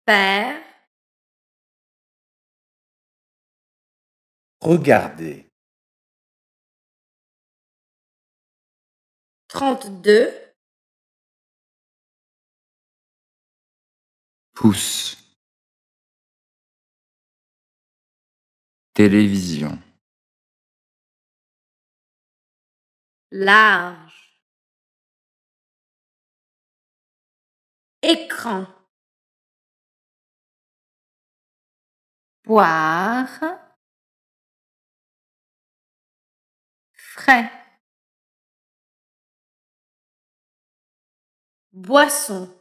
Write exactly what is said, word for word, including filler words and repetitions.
Père. Regardez. Trente-deux. Pouce. Télévision. Large. Écran. Boire. Frais. Boisson.